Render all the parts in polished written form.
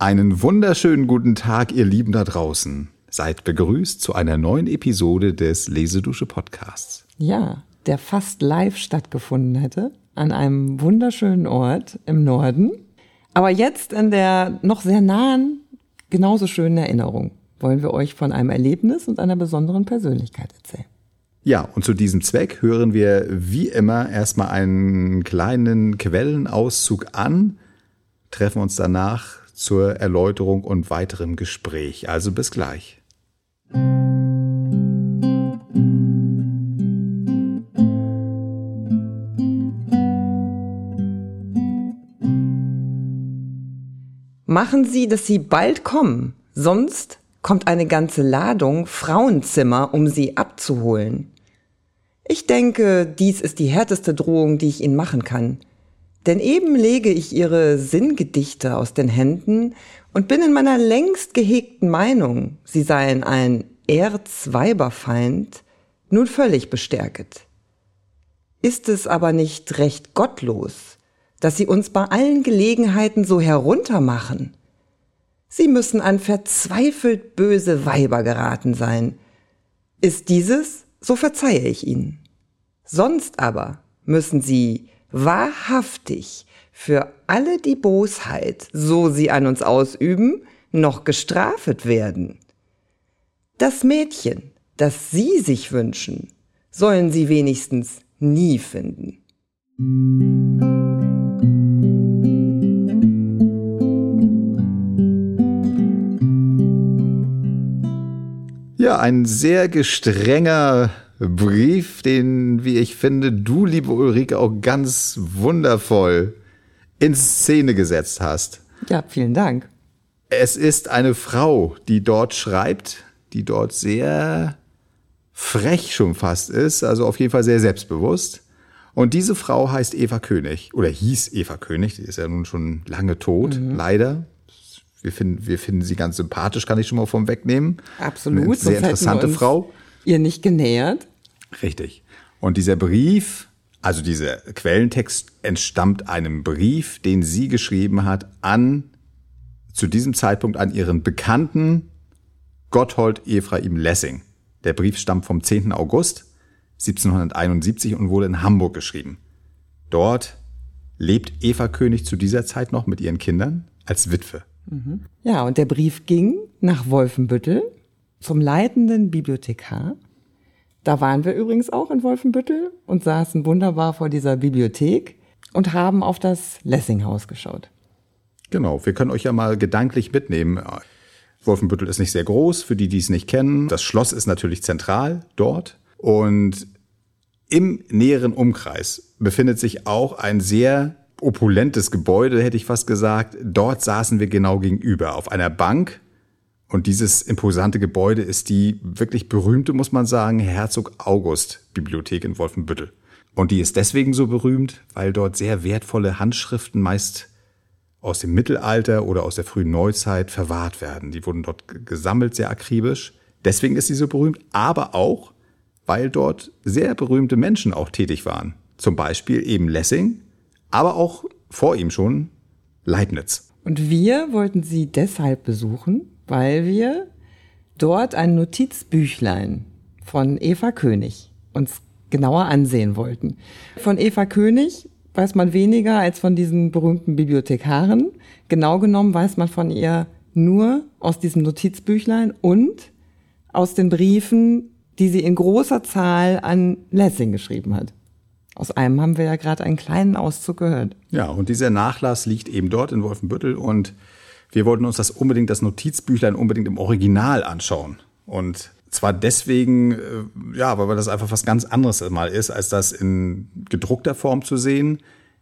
Einen wunderschönen guten Tag, ihr Lieben da draußen. Seid begrüßt zu einer neuen Episode des Lesedusche-Podcasts. Ja, der fast live stattgefunden hätte, an einem wunderschönen Ort im Norden. Aber jetzt in der noch sehr nahen, genauso schönen Erinnerung wollen wir euch von einem Erlebnis und einer besonderen Persönlichkeit erzählen. Ja, und zu diesem Zweck hören wir wie immer erstmal einen kleinen Quellenauszug an, treffen uns danach zur Erläuterung und weiterem Gespräch. Also bis gleich. Machen Sie, dass Sie bald kommen, sonst kommt eine ganze Ladung Frauenzimmer, um Sie abzuholen. Ich denke, dies ist die härteste Drohung, die ich Ihnen machen kann. Denn eben lege ich Ihre Sinngedichte aus den Händen und bin in meiner längst gehegten Meinung, sie seien ein Erzweiberfeind, nun völlig bestärket. Ist es aber nicht recht gottlos, dass Sie uns bei allen Gelegenheiten so heruntermachen? Sie müssen an verzweifelt böse Weiber geraten sein. Ist dieses, so verzeihe ich Ihnen. Sonst aber müssen Sie wahrhaftig für alle die Bosheit, so sie an uns ausüben, noch gestrafet werden. Das Mädchen, das Sie sich wünschen, sollen Sie wenigstens nie finden. Ja, ein sehr gestrenger Brief, den, wie ich finde, du, liebe Ulrike, auch ganz wundervoll in Szene gesetzt hast. Ja, vielen Dank. Es ist eine Frau, die dort schreibt, die dort sehr frech schon fast ist, also auf jeden Fall sehr selbstbewusst. Und diese Frau heißt Eva König, oder hieß Eva König, die ist ja nun schon lange tot, leider. Wir finden sie ganz sympathisch, kann ich schon mal vom wegnehmen. Absolut. Eine sehr interessante Frau. Ihr nicht genähert. Richtig. Und dieser Brief, also dieser Quellentext entstammt einem Brief, den sie geschrieben hat zu diesem Zeitpunkt an ihren Bekannten Gotthold Ephraim Lessing. Der Brief stammt vom 10. August 1771 und wurde in Hamburg geschrieben. Dort lebt Eva König zu dieser Zeit noch mit ihren Kindern als Witwe. Ja, und der Brief ging nach Wolfenbüttel zum leitenden Bibliothekar. Da waren wir übrigens auch in Wolfenbüttel und saßen wunderbar vor dieser Bibliothek und haben auf das Lessinghaus geschaut. Genau, wir können euch ja mal gedanklich mitnehmen. Wolfenbüttel ist nicht sehr groß, für die, die es nicht kennen. Das Schloss ist natürlich zentral dort. Und im näheren Umkreis befindet sich auch ein sehr opulentes Gebäude, hätte ich fast gesagt. Dort saßen wir genau gegenüber auf einer Bank. Und dieses imposante Gebäude ist die wirklich berühmte, muss man sagen, Herzog August Bibliothek in Wolfenbüttel. Und die ist deswegen so berühmt, weil dort sehr wertvolle Handschriften meist aus dem Mittelalter oder aus der frühen Neuzeit verwahrt werden. Die wurden dort gesammelt, sehr akribisch. Deswegen ist sie so berühmt, aber auch, weil dort sehr berühmte Menschen auch tätig waren. Zum Beispiel eben Lessing, aber auch vor ihm schon Leibniz. Und wir wollten sie deshalb besuchen, weil wir dort ein Notizbüchlein von Eva König uns genauer ansehen wollten. Von Eva König weiß man weniger als von diesen berühmten Bibliothekaren. Genau genommen weiß man von ihr nur aus diesem Notizbüchlein und aus den Briefen, die sie in großer Zahl an Lessing geschrieben hat. Aus einem haben wir ja gerade einen kleinen Auszug gehört. Ja, und dieser Nachlass liegt eben dort in Wolfenbüttel und wir wollten uns das Notizbüchlein unbedingt im Original anschauen. Und zwar deswegen, weil das einfach was ganz anderes mal ist, als das in gedruckter Form zu sehen.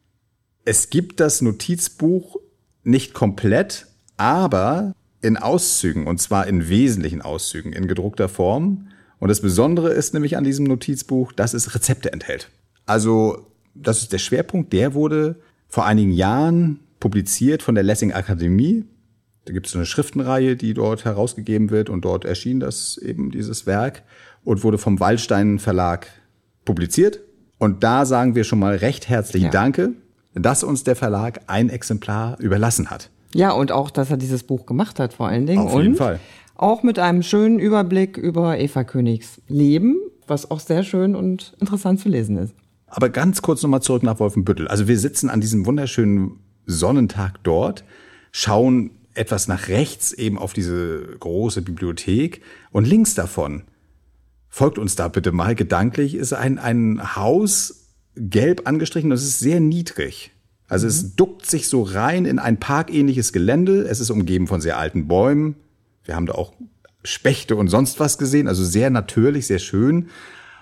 Es gibt das Notizbuch nicht komplett, aber in Auszügen, und zwar in wesentlichen Auszügen in gedruckter Form. Und das Besondere ist nämlich an diesem Notizbuch, dass es Rezepte enthält. Also das ist der Schwerpunkt, der wurde vor einigen Jahren publiziert von der Lessing Akademie. Da gibt es eine Schriftenreihe, die dort herausgegeben wird und dort erschien dieses Werk und wurde vom Waldstein Verlag publiziert. Und da sagen wir schon mal recht herzlich Danke, dass uns der Verlag ein Exemplar überlassen hat. Ja, und auch, dass er dieses Buch gemacht hat vor allen Dingen. Auf jeden Fall. Auch mit einem schönen Überblick über Eva Königs Leben, was auch sehr schön und interessant zu lesen ist. Aber ganz kurz nochmal zurück nach Wolfenbüttel. Also wir sitzen an diesem wunderschönen Sonnentag dort, schauen etwas nach rechts eben auf diese große Bibliothek und links davon, folgt uns da bitte mal gedanklich, ist ein Haus gelb angestrichen und es ist sehr niedrig. Also es duckt sich so rein in ein parkähnliches Gelände. Es ist umgeben von sehr alten Bäumen. Wir haben da auch Spechte und sonst was gesehen. Also sehr natürlich, sehr schön.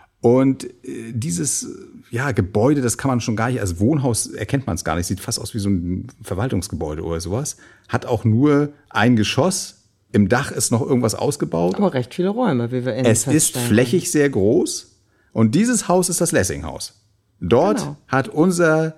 Und dieses Gebäude, das kann man schon gar nicht als Wohnhaus, erkennt man es gar nicht. Sieht fast aus wie so ein Verwaltungsgebäude oder sowas. Hat auch nur ein Geschoss. Im Dach ist noch irgendwas ausgebaut. Aber recht viele Räume, wie wir Es ist flächig sehr groß. Und dieses Haus ist das Lessing-Haus. Dort hat unser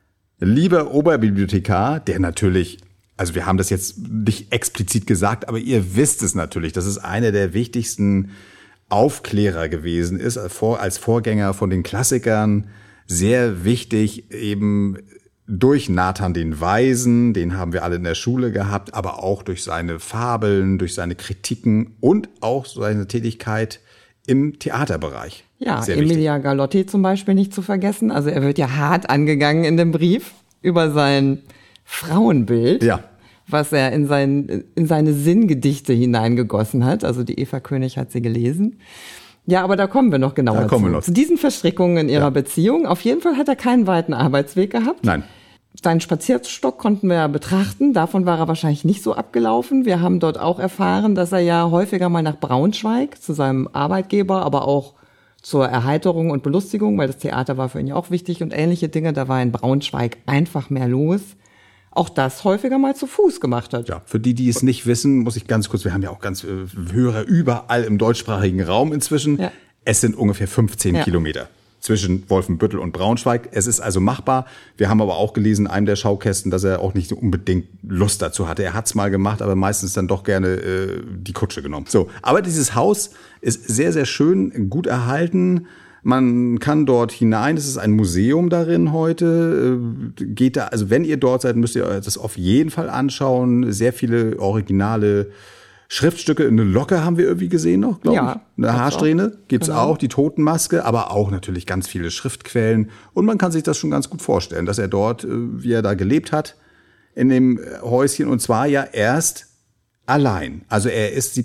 lieber Oberbibliothekar, der natürlich, also wir haben das jetzt nicht explizit gesagt, aber ihr wisst es natürlich, dass es einer der wichtigsten Aufklärer gewesen ist, als Vorgänger von den Klassikern, sehr wichtig eben durch Nathan den Weisen, den haben wir alle in der Schule gehabt, aber auch durch seine Fabeln, durch seine Kritiken und auch seine Tätigkeit im Theaterbereich. Ja, Emilia Galotti zum Beispiel nicht zu vergessen. Also er wird ja hart angegangen in dem Brief über sein Frauenbild, was er in seine Sinngedichte hineingegossen hat. Also die Eva König hat sie gelesen. Ja, aber da kommen wir noch genauer zu diesen Verstrickungen in ihrer Beziehung. Auf jeden Fall hat er keinen weiten Arbeitsweg gehabt. Nein. Seinen Spazierstock konnten wir ja betrachten. Davon war er wahrscheinlich nicht so abgelaufen. Wir haben dort auch erfahren, dass er ja häufiger mal nach Braunschweig zu seinem Arbeitgeber, aber auch zur Erheiterung und Belustigung, weil das Theater war für ihn ja auch wichtig und ähnliche Dinge. Da war in Braunschweig einfach mehr los. Auch das häufiger mal zu Fuß gemacht hat. Ja, für die es nicht wissen, muss ich ganz kurz, wir haben ja auch ganz Hörer überall im deutschsprachigen Raum inzwischen. Ja. Es sind ungefähr 15 Kilometer zwischen Wolfenbüttel und Braunschweig. Es ist also machbar. Wir haben aber auch gelesen in einem der Schaukästen, dass er auch nicht so unbedingt Lust dazu hatte. Er hat's mal gemacht, aber meistens dann doch gerne die Kutsche genommen. So, aber dieses Haus ist sehr, sehr schön, gut erhalten. Man kann dort hinein, es ist ein Museum darin heute. Geht da, also wenn ihr dort seid, müsst ihr das auf jeden Fall anschauen. Sehr viele originale Schriftstücke. Eine Locke haben wir irgendwie gesehen noch, glaube ich. Eine Haarsträhne gibt's auch, die Totenmaske, aber auch natürlich ganz viele Schriftquellen. Und man kann sich das schon ganz gut vorstellen, dass er dort, wie er da gelebt hat, in dem Häuschen, und zwar ja erst allein. Also er ist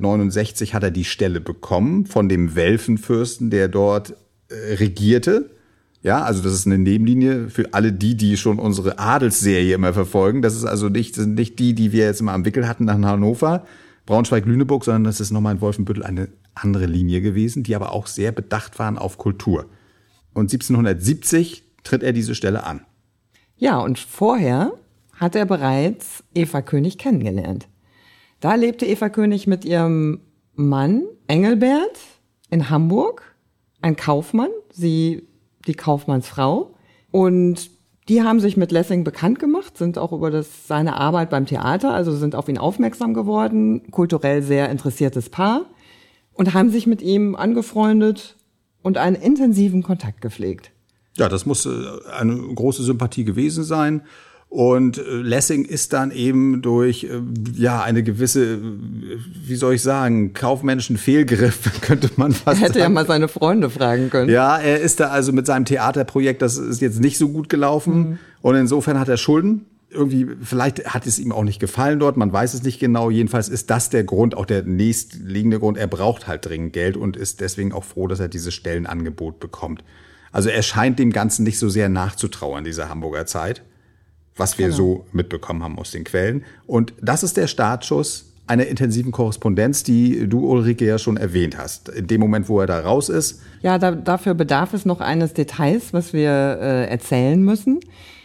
1769, hat er die Stelle bekommen von dem Welfenfürsten, der dort regierte. Ja, also das ist eine Nebenlinie für alle die schon unsere Adelsserie immer verfolgen. Das ist also sind nicht die wir jetzt immer am Wickel hatten nach Hannover, Braunschweig, Lüneburg, sondern das ist nochmal in Wolfenbüttel eine andere Linie gewesen, die aber auch sehr bedacht waren auf Kultur. Und 1770 tritt er diese Stelle an. Ja, und vorher hat er bereits Eva König kennengelernt. Da lebte Eva König mit ihrem Mann Engelbert in Hamburg, ein Kaufmann, sie die Kaufmannsfrau. Und die haben sich mit Lessing bekannt gemacht, sind auch über seine Arbeit beim Theater, also sind auf ihn aufmerksam geworden, kulturell sehr interessiertes Paar, und haben sich mit ihm angefreundet und einen intensiven Kontakt gepflegt. Ja, das muss eine große Sympathie gewesen sein. Und Lessing ist dann eben durch eine gewisse, wie soll ich sagen, kaufmännischen Fehlgriff, könnte man fast sagen. Er hätte ja mal seine Freunde fragen können. Ja, er ist da also mit seinem Theaterprojekt, das ist jetzt nicht so gut gelaufen. Und insofern hat er Schulden. Irgendwie, vielleicht hat es ihm auch nicht gefallen dort, man weiß es nicht genau. Jedenfalls ist das der Grund, auch der nächstliegende Grund. Er braucht halt dringend Geld und ist deswegen auch froh, dass er dieses Stellenangebot bekommt. Also er scheint dem Ganzen nicht so sehr nachzutrauern, dieser Hamburger Zeit, was wir so mitbekommen haben aus den Quellen. Und das ist der Startschuss einer intensiven Korrespondenz, die du, Ulrike, ja schon erwähnt hast. In dem Moment, wo er da raus ist. Ja, dafür bedarf es noch eines Details, was wir erzählen müssen.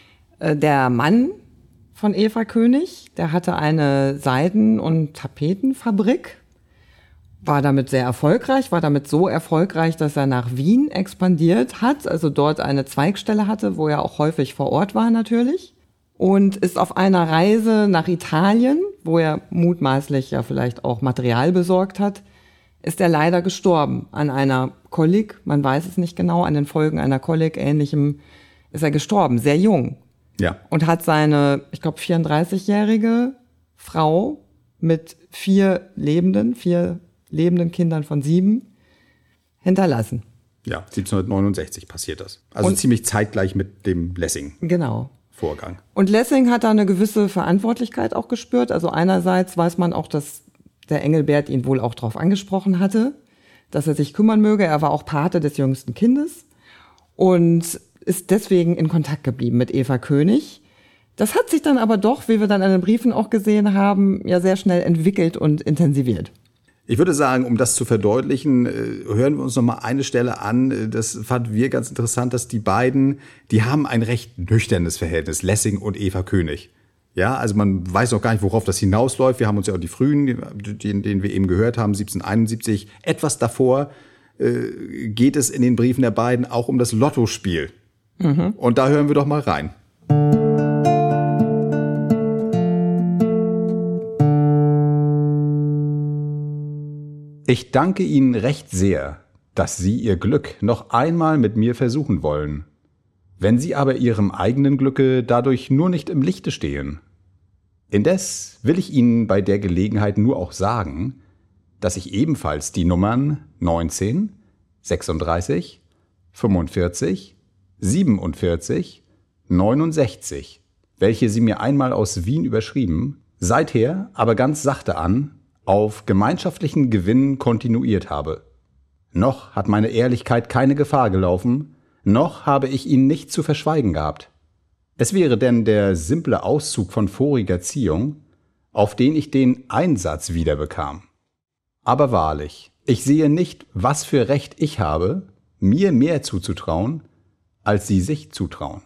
Der Mann von Eva König, der hatte eine Seiden- und Tapetenfabrik, war damit sehr erfolgreich, war damit so erfolgreich, dass er nach Wien expandiert hat, also dort eine Zweigstelle hatte, wo er auch häufig vor Ort war natürlich. Und ist auf einer Reise nach Italien, wo er mutmaßlich ja vielleicht auch Material besorgt hat, ist er leider gestorben an einer Kolik. Man weiß es nicht genau, an den Folgen einer Kolik, ähnlichem, ist er gestorben, sehr jung. Ja. Und hat seine, ich glaube, 34-jährige Frau mit 4 lebenden Kindern von 7 hinterlassen. Ja, 1769 passiert das. Also ziemlich zeitgleich mit dem Lessing-Vorgang. Genau. Und Lessing hat da eine gewisse Verantwortlichkeit auch gespürt. Also einerseits weiß man auch, dass der Engelbert ihn wohl auch darauf angesprochen hatte, dass er sich kümmern möge. Er war auch Pate des jüngsten Kindes und ist deswegen in Kontakt geblieben mit Eva König. Das hat sich dann aber doch, wie wir dann in den Briefen auch gesehen haben, ja sehr schnell entwickelt und intensiviert. Ich würde sagen, um das zu verdeutlichen, hören wir uns noch mal eine Stelle an. Das fanden wir ganz interessant, dass die beiden, die haben ein recht nüchternes Verhältnis, Lessing und Eva König. Ja, also man weiß noch gar nicht, worauf das hinausläuft. Wir haben uns ja auch die frühen, den wir eben gehört haben, 1771, etwas davor geht es in den Briefen der beiden auch um das Lottospiel. Mhm. Und da hören wir doch mal rein. Ich danke Ihnen recht sehr, dass Sie Ihr Glück noch einmal mit mir versuchen wollen. Wenn Sie aber Ihrem eigenen Glücke dadurch nur nicht im Lichte stehen. Indes will ich Ihnen bei der Gelegenheit nur auch sagen, dass ich ebenfalls die Nummern 19, 36, 45, 47, 69, welche Sie mir einmal aus Wien überschrieben, seither aber ganz sachte an, auf gemeinschaftlichen Gewinn kontinuiert habe. Noch hat meine Ehrlichkeit keine Gefahr gelaufen, noch habe ich ihn nicht zu verschweigen gehabt. Es wäre denn der simple Auszug von voriger Ziehung, auf den ich den Einsatz wiederbekam. Aber wahrlich, ich sehe nicht, was für Recht ich habe, mir mehr zuzutrauen, als Sie sich zutrauen.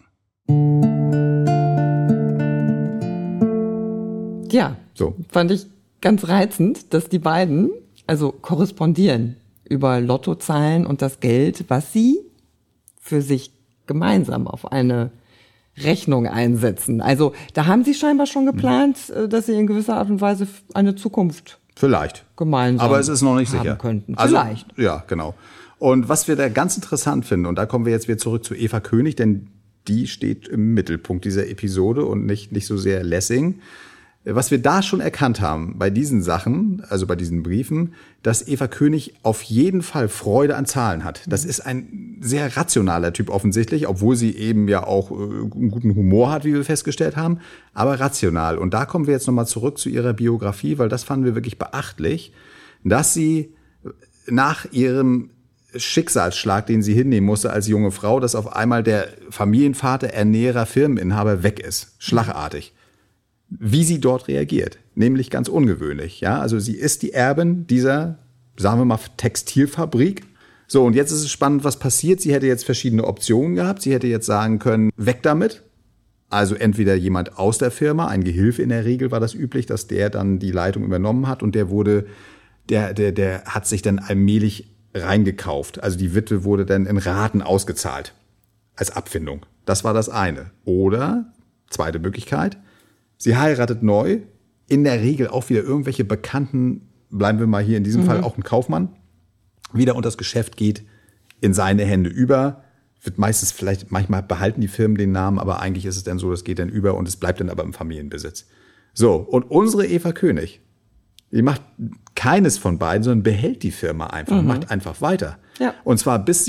Ja, so fand ich ganz reizend, dass die beiden also korrespondieren über Lottozahlen und das Geld, was sie für sich gemeinsam auf eine Rechnung einsetzen. Also da haben sie scheinbar schon geplant, dass sie in gewisser Art und Weise eine Zukunft vielleicht gemeinsam aber es ist noch nicht sicher könnten. Also, vielleicht. Ja, genau. Und was wir da ganz interessant finden, und da kommen wir jetzt wieder zurück zu Eva König, denn die steht im Mittelpunkt dieser Episode und nicht so sehr Lessing. Was wir da schon erkannt haben bei diesen Sachen, also bei diesen Briefen, dass Eva König auf jeden Fall Freude an Zahlen hat. Das ist ein sehr rationaler Typ offensichtlich, obwohl sie eben ja auch einen guten Humor hat, wie wir festgestellt haben, aber rational. Und da kommen wir jetzt nochmal zurück zu ihrer Biografie, weil das fanden wir wirklich beachtlich, dass sie nach ihrem Schicksalsschlag, den sie hinnehmen musste als junge Frau, dass auf einmal der Familienvater, Ernährer, Firmeninhaber weg ist, schlagartig. Wie sie dort reagiert, nämlich ganz ungewöhnlich. Ja, also sie ist die Erbin dieser, sagen wir mal, Textilfabrik. So, und jetzt ist es spannend, was passiert. Sie hätte jetzt verschiedene Optionen gehabt. Sie hätte jetzt sagen können, weg damit. Also entweder jemand aus der Firma, ein Gehilfe in der Regel war das üblich, dass der dann die Leitung übernommen hat und der hat sich dann allmählich reingekauft. Also die Witwe wurde dann in Raten ausgezahlt als Abfindung. Das war das eine. Oder, zweite Möglichkeit, sie heiratet neu, in der Regel auch wieder irgendwelche Bekannten, bleiben wir mal hier in diesem Fall auch ein Kaufmann, wieder und das Geschäft geht in seine Hände über, wird manchmal behalten die Firmen den Namen, aber eigentlich ist es dann so, das geht dann über und es bleibt dann aber im Familienbesitz. So, und unsere Eva König, die macht keines von beiden, sondern behält die Firma einfach, macht einfach weiter. Ja. Und zwar bis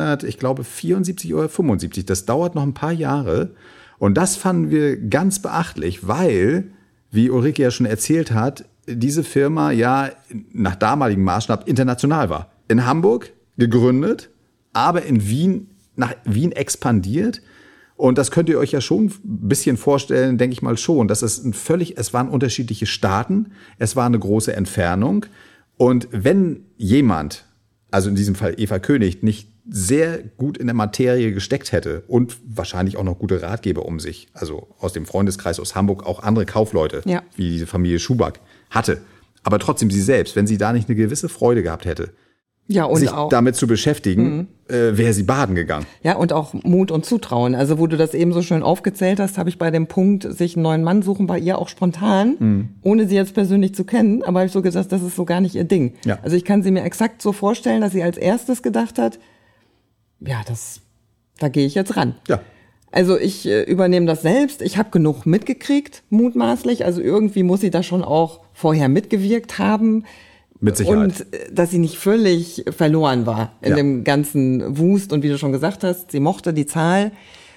74 oder 75, das dauert noch ein paar Jahre. Und das fanden wir ganz beachtlich, weil, wie Ulrike ja schon erzählt hat, diese Firma ja nach damaligem Maßstab international war. In Hamburg gegründet, aber nach Wien expandiert. Und das könnt ihr euch ja schon ein bisschen vorstellen, denke ich mal schon, dass es waren unterschiedliche Staaten, es war eine große Entfernung. Und wenn jemand, also in diesem Fall Eva König, nicht sehr gut in der Materie gesteckt hätte und wahrscheinlich auch noch gute Ratgeber um sich, also aus dem Freundeskreis aus Hamburg auch andere Kaufleute, wie diese Familie Schuback hatte. Aber trotzdem sie selbst, wenn sie da nicht eine gewisse Freude gehabt hätte, und sich auch damit zu beschäftigen, wäre sie baden gegangen. Ja, und auch Mut und Zutrauen. Also wo du das eben so schön aufgezählt hast, habe ich bei dem Punkt, sich einen neuen Mann suchen, bei ihr auch spontan, ohne sie jetzt persönlich zu kennen, aber habe ich so gedacht, das ist so gar nicht ihr Ding. Ja. Also ich kann sie mir exakt so vorstellen, dass sie als erstes gedacht hat, ja, da gehe ich jetzt ran. Ja. Also ich übernehme das selbst. Ich habe genug mitgekriegt, mutmaßlich. Also irgendwie muss sie da schon auch vorher mitgewirkt haben. Mit Sicherheit. Und dass sie nicht völlig verloren war in dem ganzen Wust. Und wie du schon gesagt hast, sie mochte die Zahl,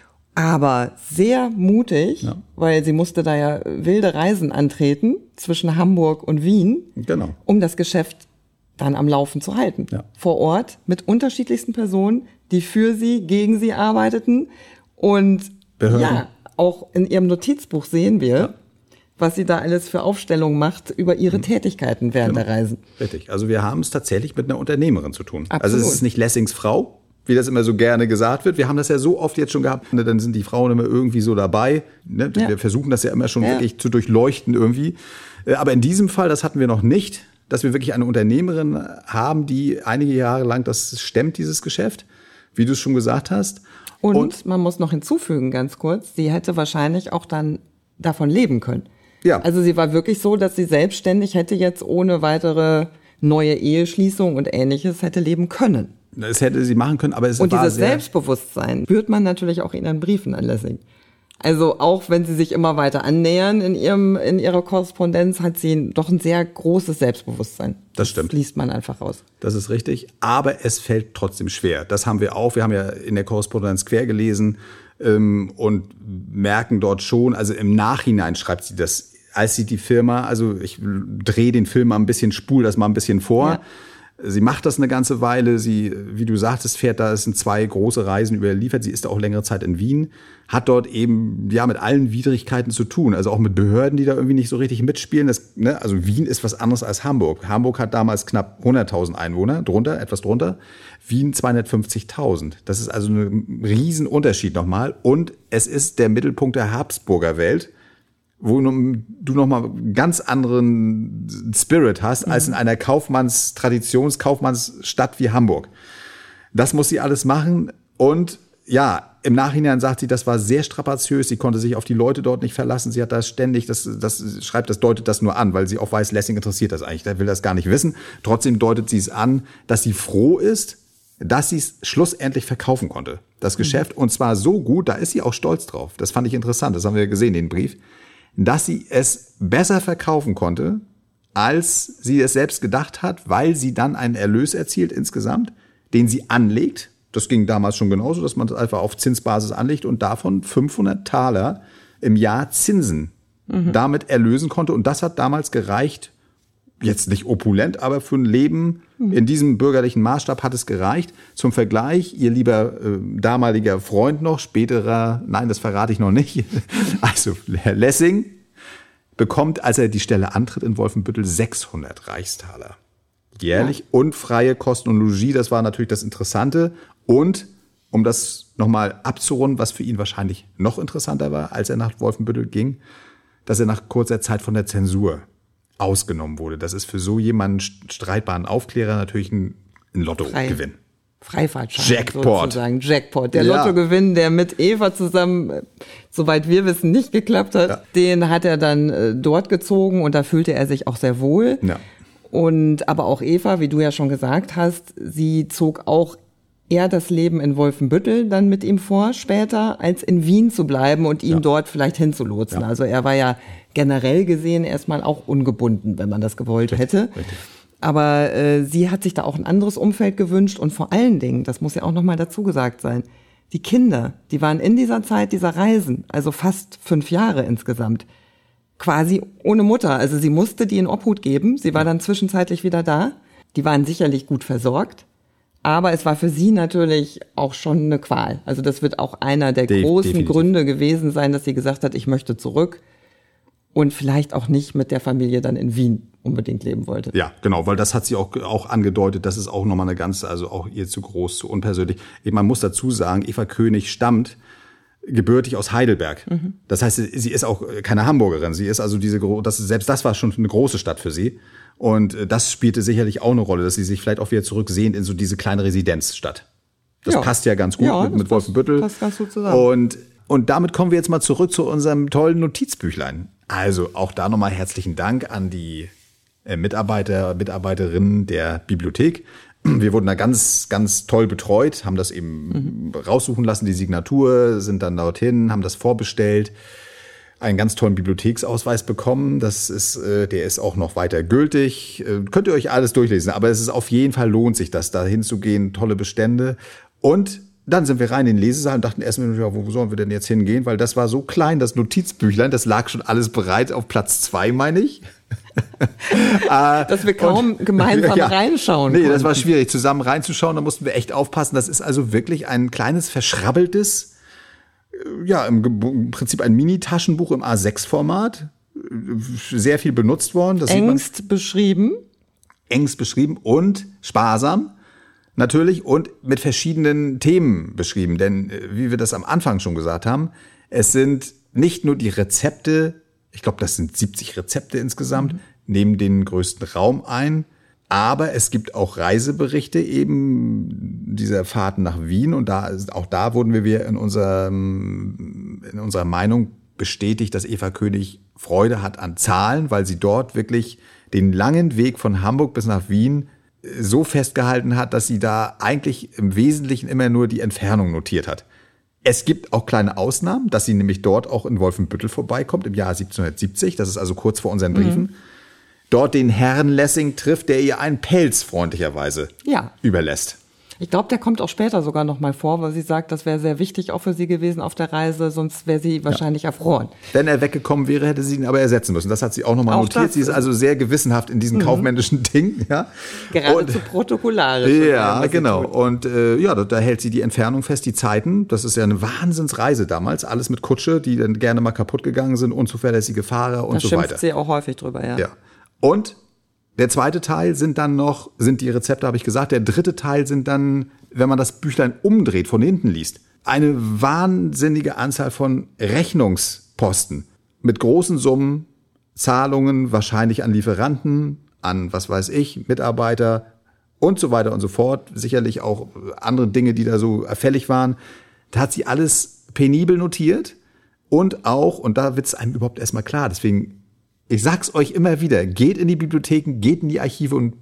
aber sehr mutig, weil sie musste da ja wilde Reisen antreten zwischen Hamburg und Wien, um das Geschäft dann am Laufen zu halten. Ja. Vor Ort mit unterschiedlichsten Personen, die für sie, gegen sie arbeiteten. Und Behörden. Auch in ihrem Notizbuch sehen wir, was sie da alles für Aufstellungen macht über ihre Tätigkeiten während der Reisen. Richtig. Also wir haben es tatsächlich mit einer Unternehmerin zu tun. Absolut. Also es ist nicht Lessings Frau, wie das immer so gerne gesagt wird. Wir haben das ja so oft jetzt schon gehabt. Dann sind die Frauen immer irgendwie so dabei. Ne? Wir versuchen das ja immer schon wirklich zu durchleuchten irgendwie. Aber in diesem Fall, das hatten wir noch nicht, dass wir wirklich eine Unternehmerin haben, die einige Jahre lang das stemmt, dieses Geschäft, wie du es schon gesagt hast. Und man muss noch hinzufügen, ganz kurz, sie hätte wahrscheinlich auch dann davon leben können. Ja. Also sie war wirklich so, dass sie selbstständig hätte jetzt ohne weitere neue Eheschließung und Ähnliches hätte leben können. Das hätte sie machen können, aber es und war dieses Selbstbewusstsein spürt man natürlich auch in ihren Briefen an Lessing. Also auch wenn sie sich immer weiter annähern in ihrer Korrespondenz, hat sie doch ein sehr großes Selbstbewusstsein. Das stimmt. Das liest man einfach raus. Das ist richtig, aber es fällt trotzdem schwer. Das haben wir auch. Wir haben ja in der Korrespondenz quer gelesen und merken dort schon, also im Nachhinein schreibt sie das, als sie die Firma, also ich drehe den Film mal ein bisschen, spule das mal ein bisschen vor. Ja. Sie macht das eine ganze Weile. Sie, wie du sagtest, fährt da, es sind 2 große Reisen überliefert. Sie ist auch längere Zeit in Wien, hat dort eben mit allen Widrigkeiten zu tun. Also auch mit Behörden, die da irgendwie nicht so richtig mitspielen. Also Wien ist was anderes als Hamburg. Hamburg hat damals knapp 100.000 Einwohner, etwas drunter. Wien 250.000. Das ist also ein Riesenunterschied nochmal. Und es ist der Mittelpunkt der Habsburger Welt, wo du nochmal einen ganz anderen Spirit hast, als in einer Kaufmannsstadt wie Hamburg. Das muss sie alles machen. Und im Nachhinein sagt sie, das war sehr strapaziös. Sie konnte sich auf die Leute dort nicht verlassen. Sie hat da ständig, das deutet das nur an, weil sie auch weiß, Lessing interessiert das eigentlich. Der will das gar nicht wissen. Trotzdem deutet sie es an, dass sie froh ist, dass sie es schlussendlich verkaufen konnte. Das Geschäft. Und zwar so gut, da ist sie auch stolz drauf. Das fand ich interessant. Das haben wir gesehen, den Brief. Dass sie es besser verkaufen konnte, als sie es selbst gedacht hat, weil sie dann einen Erlös erzielt insgesamt, den sie anlegt. Das ging damals schon genauso, dass man das einfach auf Zinsbasis anlegt und davon 500 Taler im Jahr Zinsen damit erlösen konnte. Und das hat damals gereicht, jetzt nicht opulent, aber für ein Leben in diesem bürgerlichen Maßstab hat es gereicht. Zum Vergleich, ihr lieber damaliger Freund noch, späterer, nein, das verrate ich noch nicht, also Herr Lessing bekommt, als er die Stelle antritt in Wolfenbüttel, 600 Reichstaler jährlich und freie Kosten und Logis, das war natürlich das Interessante. Und um das nochmal abzurunden, was für ihn wahrscheinlich noch interessanter war, als er nach Wolfenbüttel ging, dass er nach kurzer Zeit von der Zensur ausgenommen wurde. Das ist für so jemanden streitbaren Aufklärer natürlich ein Lottogewinn. Freifahrtschein. Jackpot. Sozusagen. Jackpot. Der Lottogewinn, der mit Eva zusammen, soweit wir wissen, nicht geklappt hat, den hat er dann dort gezogen und da fühlte er sich auch sehr wohl. Ja. Aber auch Eva, wie du ja schon gesagt hast, sie zog auch eher das Leben in Wolfenbüttel dann mit ihm vor, später, als in Wien zu bleiben und ihn dort vielleicht hinzulotsen. Ja. Also er war ja generell gesehen erstmal auch ungebunden, wenn man das gewollt hätte. Richtig. Aber sie hat sich da auch ein anderes Umfeld gewünscht und vor allen Dingen, das muss ja auch nochmal dazu gesagt sein, die Kinder, die waren in dieser Zeit dieser Reisen, also fast 5 Jahre insgesamt, quasi ohne Mutter. Also sie musste die in Obhut geben, sie war dann zwischenzeitlich wieder da. Die waren sicherlich gut versorgt, aber es war für sie natürlich auch schon eine Qual. Also das wird auch einer der großen Gründe gewesen sein, dass sie gesagt hat, ich möchte zurück und vielleicht auch nicht mit der Familie dann in Wien unbedingt leben wollte. Ja, genau, weil das hat sie auch angedeutet, das ist auch nochmal eine ganze, also auch ihr zu groß, zu unpersönlich. Man muss dazu sagen, Eva König stammt gebürtig aus Heidelberg. Das heißt, sie ist auch keine Hamburgerin. Sie ist also selbst das war schon eine große Stadt für sie. Und das spielte sicherlich auch eine Rolle, dass sie sich vielleicht auch wieder zurücksehnt in so diese kleine Residenzstadt. Das passt ja ganz gut mit Wolfenbüttel. Passt ganz gut zusammen. Und damit kommen wir jetzt mal zurück zu unserem tollen Notizbüchlein. Also auch da nochmal herzlichen Dank an die Mitarbeiterinnen der Bibliothek. Wir wurden da ganz, ganz toll betreut, haben das eben raussuchen lassen, die Signatur, sind dann dorthin, haben das vorbestellt, einen ganz tollen Bibliotheksausweis bekommen. Der ist auch noch weiter gültig. Könnt ihr euch alles durchlesen, aber es ist auf jeden Fall, lohnt sich das, da hinzugehen, tolle Bestände. Und dann sind wir rein in den Lesesaal und dachten erstmal, ja, wo sollen wir denn jetzt hingehen? Weil das war so klein, das Notizbüchlein, das lag schon alles bereit auf Platz 2, meine ich. Dass wir kaum gemeinsam reinschauen konnten. Nee, das war schwierig, zusammen reinzuschauen. Da mussten wir echt aufpassen. Das ist also wirklich ein kleines, verschrabbeltes, ja, im Prinzip ein Mini-Taschenbuch im A6-Format. Sehr viel benutzt worden. Das Engst beschrieben und sparsam. Natürlich und mit verschiedenen Themen beschrieben. Denn, wie wir das am Anfang schon gesagt haben, es sind nicht nur die Rezepte, ich glaube, das sind 70 Rezepte insgesamt, nehmen den größten Raum ein. Aber es gibt auch Reiseberichte eben dieser Fahrten nach Wien. Und auch da wurden wir in unserer Meinung bestätigt, dass Eva König Freude hat an Zahlen, weil sie dort wirklich den langen Weg von Hamburg bis nach Wien so festgehalten hat, dass sie da eigentlich im Wesentlichen immer nur die Entfernung notiert hat. Es gibt auch kleine Ausnahmen, dass sie nämlich dort auch in Wolfenbüttel vorbeikommt im Jahr 1770. Das ist also kurz vor unseren Briefen. Dort den Herrn Lessing trifft, der ihr einen Pelz freundlicherweise überlässt. Ich glaube, der kommt auch später sogar noch mal vor, weil sie sagt, das wäre sehr wichtig auch für sie gewesen auf der Reise, sonst wäre sie wahrscheinlich erfroren. Wenn er weggekommen wäre, hätte sie ihn aber ersetzen müssen. Das hat sie auch noch mal notiert. Sie ist also sehr gewissenhaft in diesen kaufmännischen Dingen. Ja. Geradezu protokollarisch. Ja, genau. Und da hält sie die Entfernung fest, die Zeiten. Das ist ja eine Wahnsinnsreise damals. Alles mit Kutsche, die dann gerne mal kaputt gegangen sind, unzuverlässige Fahrer und so weiter. Da schimpft sie auch häufig drüber, ja. Und der zweite Teil sind die Rezepte, habe ich gesagt. Der dritte Teil sind dann, wenn man das Büchlein umdreht, von hinten liest, eine wahnsinnige Anzahl von Rechnungsposten mit großen Summen, Zahlungen wahrscheinlich an Lieferanten, an, was weiß ich, Mitarbeiter und so weiter und so fort. Sicherlich auch andere Dinge, die da so fällig waren. Da hat sie alles penibel notiert und da wird es einem überhaupt erstmal klar. Deswegen, ich sag's euch immer wieder, geht in die Bibliotheken, geht in die Archive und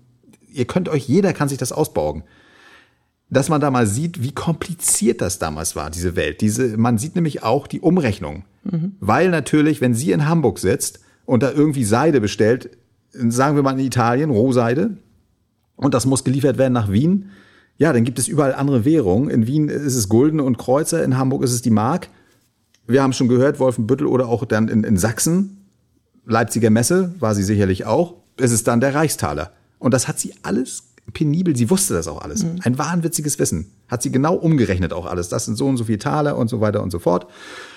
jeder kann sich das ausborgen. Dass man da mal sieht, wie kompliziert das damals war, diese Welt. Man sieht nämlich auch die Umrechnung. Weil natürlich, wenn sie in Hamburg sitzt und da irgendwie Seide bestellt, sagen wir mal in Italien, Rohseide, und das muss geliefert werden nach Wien, ja, dann gibt es überall andere Währungen. In Wien ist es Gulden und Kreuzer, in Hamburg ist es die Mark. Wir haben schon gehört, Wolfenbüttel oder auch dann in Sachsen, Leipziger Messe war sie sicherlich auch, ist es dann der Reichstaler. Und das hat sie alles penibel, sie wusste das auch alles. Ein wahnwitziges Wissen. Hat sie genau umgerechnet auch alles. Das sind so und so viele Taler und so weiter und so fort.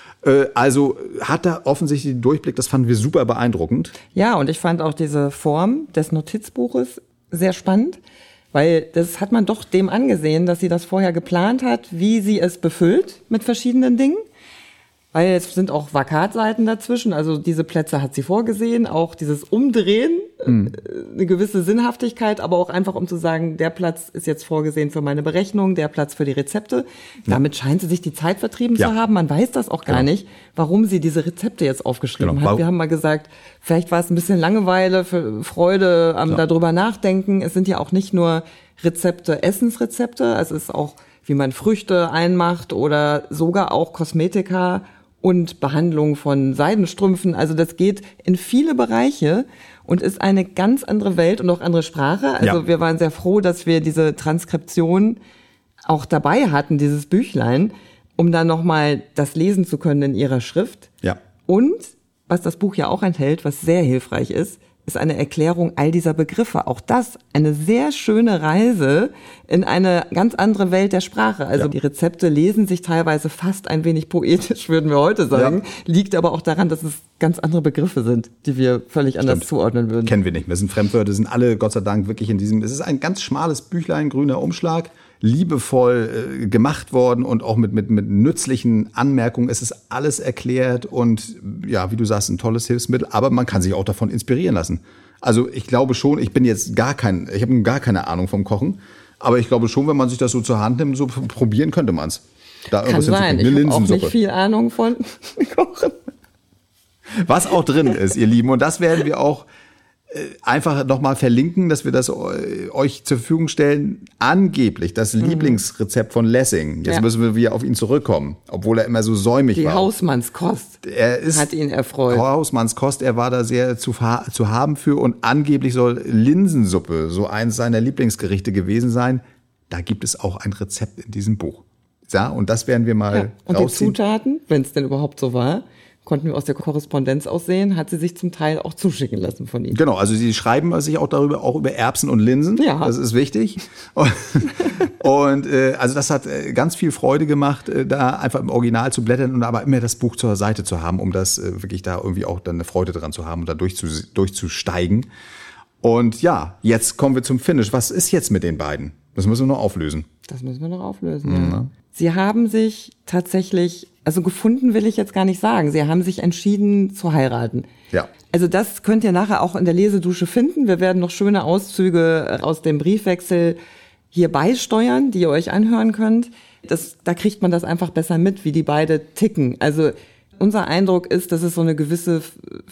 Also hat da offensichtlich den Durchblick, das fanden wir super beeindruckend. Ja, und ich fand auch diese Form des Notizbuches sehr spannend, weil das hat man doch dem angesehen, dass sie das vorher geplant hat, wie sie es befüllt mit verschiedenen Dingen. Weil es sind auch Vakatseiten dazwischen, also diese Plätze hat sie vorgesehen, auch dieses Umdrehen, eine gewisse Sinnhaftigkeit, aber auch einfach um zu sagen, der Platz ist jetzt vorgesehen für meine Berechnung, der Platz für die Rezepte. Damit scheint sie sich die Zeit vertrieben zu haben, man weiß das auch gar nicht, warum sie diese Rezepte jetzt aufgeschrieben hat. Wir haben mal gesagt, vielleicht war es ein bisschen Langeweile, für Freude am darüber nachdenken. Es sind ja auch nicht nur Rezepte, Essensrezepte, es ist auch, wie man Früchte einmacht oder sogar auch Kosmetika und Behandlung von Seidenstrümpfen. Also das geht in viele Bereiche und ist eine ganz andere Welt und auch andere Sprache. Also wir waren sehr froh, dass wir diese Transkription auch dabei hatten, dieses Büchlein, um dann nochmal das lesen zu können in ihrer Schrift. Ja. Und was das Buch ja auch enthält, was sehr hilfreich ist eine Erklärung all dieser Begriffe. Auch das eine sehr schöne Reise in eine ganz andere Welt der Sprache. Also die Rezepte lesen sich teilweise fast ein wenig poetisch, würden wir heute sagen. Liegt aber auch daran, dass es ganz andere Begriffe sind, die wir völlig anders zuordnen würden. Kennen wir nicht mehr. Sind Fremdwörter, sind alle Gott sei Dank wirklich in diesem. Es ist ein ganz schmales Büchlein, grüner Umschlag, liebevoll gemacht worden und auch mit nützlichen Anmerkungen. Es ist alles erklärt und ja, wie du sagst, ein tolles Hilfsmittel, aber man kann sich auch davon inspirieren lassen. Also ich glaube schon, ich habe gar keine Ahnung vom Kochen, aber ich glaube schon, wenn man sich das so zur Hand nimmt, so probieren könnte man es. Kann sein, ich habe auch nicht viel Ahnung von Kochen. Was auch drin ist, ihr Lieben, und das werden wir auch einfach nochmal verlinken, dass wir das euch zur Verfügung stellen. Angeblich das Lieblingsrezept von Lessing. Jetzt müssen wir wieder auf ihn zurückkommen, obwohl er immer so säumig war. Die Hausmannskost hat ihn erfreut. Hausmannskost, er war da sehr zu haben für und angeblich soll Linsensuppe so eins seiner Lieblingsgerichte gewesen sein. Da gibt es auch ein Rezept in diesem Buch. Ja, und das werden wir mal und rausziehen. Die Zutaten, wenn es denn überhaupt so war, konnten wir aus der Korrespondenz aussehen, hat sie sich zum Teil auch zuschicken lassen von ihm. Genau, also sie schreiben sich auch über Erbsen und Linsen. Ja. Das ist wichtig. Und also das hat ganz viel Freude gemacht, da einfach im Original zu blättern und aber immer das Buch zur Seite zu haben, um das wirklich da irgendwie auch dann eine Freude dran zu haben und da durchzusteigen. Und ja, jetzt kommen wir zum Finish. Was ist jetzt mit den beiden? Das müssen wir noch auflösen. Das müssen wir noch auflösen, ja. Sie haben sich tatsächlich, also gefunden will ich jetzt gar nicht sagen, sie haben sich entschieden zu heiraten. Ja. Also das könnt ihr nachher auch in der Lesedusche finden. Wir werden noch schöne Auszüge aus dem Briefwechsel hier beisteuern, die ihr euch anhören könnt. Da kriegt man das einfach besser mit, wie die beide ticken. Also unser Eindruck ist, dass es so eine gewisse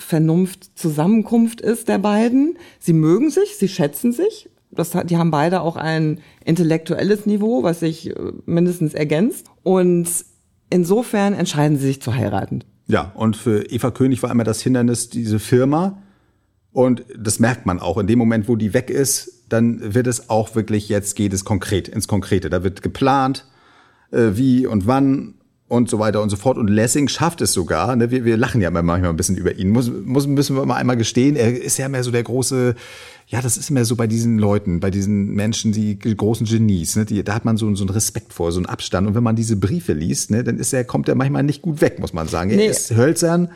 Vernunft-Zusammenkunft ist der beiden. Sie mögen sich, sie schätzen sich. Die haben beide auch ein intellektuelles Niveau, was sich mindestens ergänzt. Und insofern entscheiden sie sich zu heiraten. Ja, und für Eva König war immer das Hindernis diese Firma. Und das merkt man auch. In dem Moment, wo die weg ist, dann wird es auch wirklich, jetzt geht es ins Konkrete. Da wird geplant, wie und wann und so weiter und so fort. Und Lessing schafft es sogar. Ne? Wir lachen ja manchmal ein bisschen über ihn. Müssen wir mal einmal gestehen. Er ist ja mehr so der große, ja, das ist immer so bei diesen Leuten, bei diesen Menschen, die großen Genies. Ne? Da hat man so einen Respekt vor, so einen Abstand. Und wenn man diese Briefe liest, ne, dann kommt er manchmal nicht gut weg, muss man sagen. Er ist hölzern,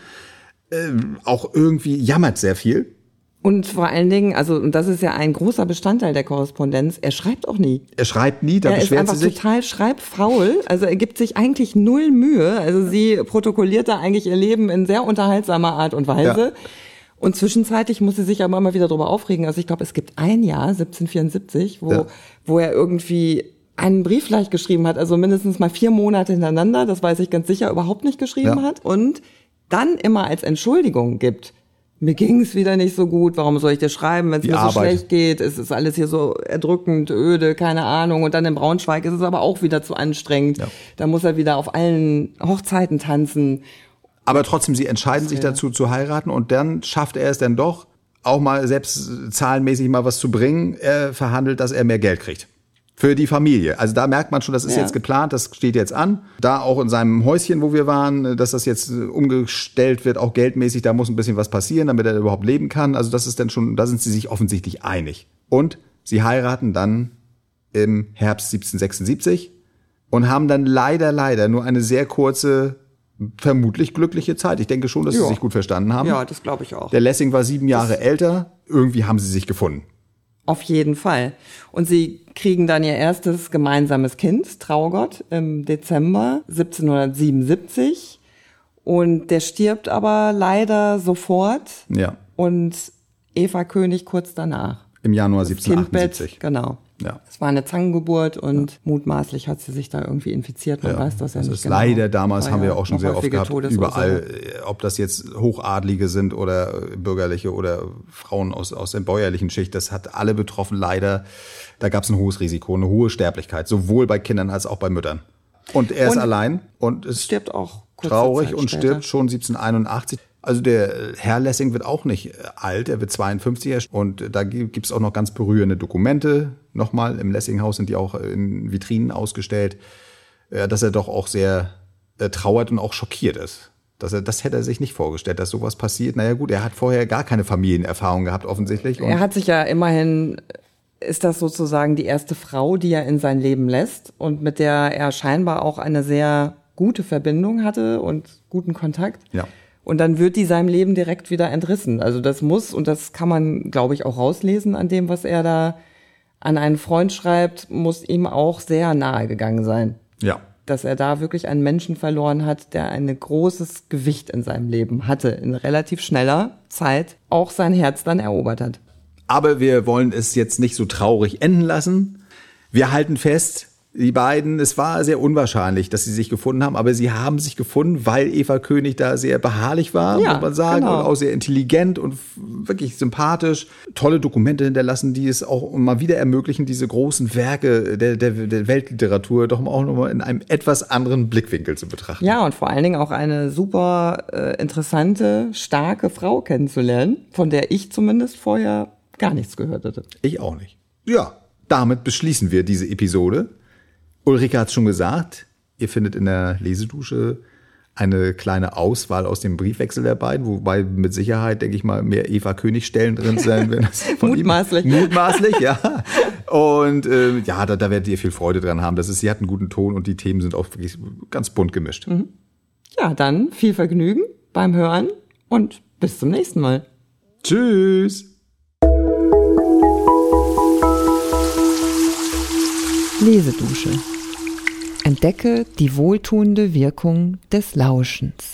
auch irgendwie jammert sehr viel. Und vor allen Dingen, und das ist ja ein großer Bestandteil der Korrespondenz, er schreibt auch nie. Er schreibt nie, da beschwert sie sich. Er ist einfach total schreibfaul, also er gibt sich eigentlich null Mühe. Also sie protokolliert da eigentlich ihr Leben in sehr unterhaltsamer Art und Weise. Ja. Und zwischenzeitlich muss sie sich aber immer wieder darüber aufregen. Also ich glaube, es gibt ein Jahr, 1774, wo er irgendwie einen Brief vielleicht geschrieben hat, also mindestens mal 4 Monate hintereinander, das weiß ich ganz sicher, überhaupt nicht geschrieben hat. Und dann immer als Entschuldigung gibt, mir ging es wieder nicht so gut, warum soll ich dir schreiben, wenn es mir so schlecht geht, es ist alles hier so erdrückend, öde, keine Ahnung. Und dann in Braunschweig ist es aber auch wieder zu anstrengend. Ja. Da muss er wieder auf allen Hochzeiten tanzen. Aber trotzdem, sie entscheiden sich dazu zu heiraten und dann schafft er es dann doch, auch mal selbst zahlenmäßig mal was zu bringen. Er verhandelt, dass er mehr Geld kriegt. Für die Familie. Also da merkt man schon, das ist jetzt geplant, das steht jetzt an. Da auch in seinem Häuschen, wo wir waren, dass das jetzt umgestellt wird, auch geldmäßig, da muss ein bisschen was passieren, damit er überhaupt leben kann. Also das ist dann schon, da sind sie sich offensichtlich einig. Und sie heiraten dann im Herbst 1776 und haben dann leider nur eine sehr kurze, vermutlich glückliche Zeit. Ich denke schon, dass sie sich gut verstanden haben. Ja, das glaube ich auch. Der Lessing war 7 Jahre älter. Irgendwie haben sie sich gefunden. Auf jeden Fall. Und sie kriegen dann ihr erstes gemeinsames Kind, Traugott, im Dezember 1777. Und der stirbt aber leider sofort. Ja. Und Eva König kurz danach. Im Januar 1778. Genau. Ja. Es war eine Zangengeburt und mutmaßlich hat sie sich da irgendwie infiziert. Man weiß das ja nicht genau. Das ist leider, damals haben wir auch schon sehr oft gehabt, überall, so. ob das jetzt Hochadlige sind oder Bürgerliche oder Frauen aus der bäuerlichen Schicht, das hat alle betroffen, leider. Da gab es ein hohes Risiko, eine hohe Sterblichkeit, sowohl bei Kindern als auch bei Müttern. Und er ist allein und ist stirbt auch traurig Zeit und später. stirbt schon 1781. Also der Herr Lessing wird auch nicht alt, er wird 52 und da gibt's auch noch ganz berührende Dokumente. Nochmal, im Lessinghaus sind die auch in Vitrinen ausgestellt, dass er doch auch sehr trauert und auch schockiert ist. Das hätte er sich nicht vorgestellt, dass sowas passiert. Naja gut, er hat vorher gar keine Familienerfahrung gehabt offensichtlich. Er hat sich ja immerhin, ist das sozusagen die erste Frau, die er in sein Leben lässt und mit der er scheinbar auch eine sehr gute Verbindung hatte und guten Kontakt. Ja. Und dann wird die seinem Leben direkt wieder entrissen. Also das muss, und das kann man, glaube ich, auch rauslesen an dem, was er da an einen Freund schreibt, muss ihm auch sehr nahe gegangen sein. Ja. Dass er da wirklich einen Menschen verloren hat, der ein großes Gewicht in seinem Leben hatte, in relativ schneller Zeit auch sein Herz dann erobert hat. Aber wir wollen es jetzt nicht so traurig enden lassen. Wir halten fest, Die beiden, es war sehr unwahrscheinlich, dass sie sich gefunden haben, aber sie haben sich gefunden, weil Eva König da sehr beharrlich war, muss man sagen, genau. Und auch sehr intelligent und wirklich sympathisch. Tolle Dokumente hinterlassen, die es auch mal wieder ermöglichen, diese großen Werke der Weltliteratur doch auch nochmal in einem etwas anderen Blickwinkel zu betrachten. Ja, und vor allen Dingen auch eine super interessante, starke Frau kennenzulernen, von der ich zumindest vorher gar nichts gehört hatte. Ich auch nicht. Ja, damit beschließen wir diese Episode. Ulrike hat es schon gesagt, ihr findet in der Lesedusche eine kleine Auswahl aus dem Briefwechsel der beiden, wobei mit Sicherheit, denke ich mal, mehr Eva König-Stellen drin sein werden. Mutmaßlich. Mutmaßlich, ja. Und ja, da werdet ihr viel Freude dran haben. Sie hat einen guten Ton und die Themen sind auch wirklich ganz bunt gemischt. Mhm. Ja, dann viel Vergnügen beim Hören und bis zum nächsten Mal. Tschüss. Lesedusche. Entdecke die wohltuende Wirkung des Lauschens.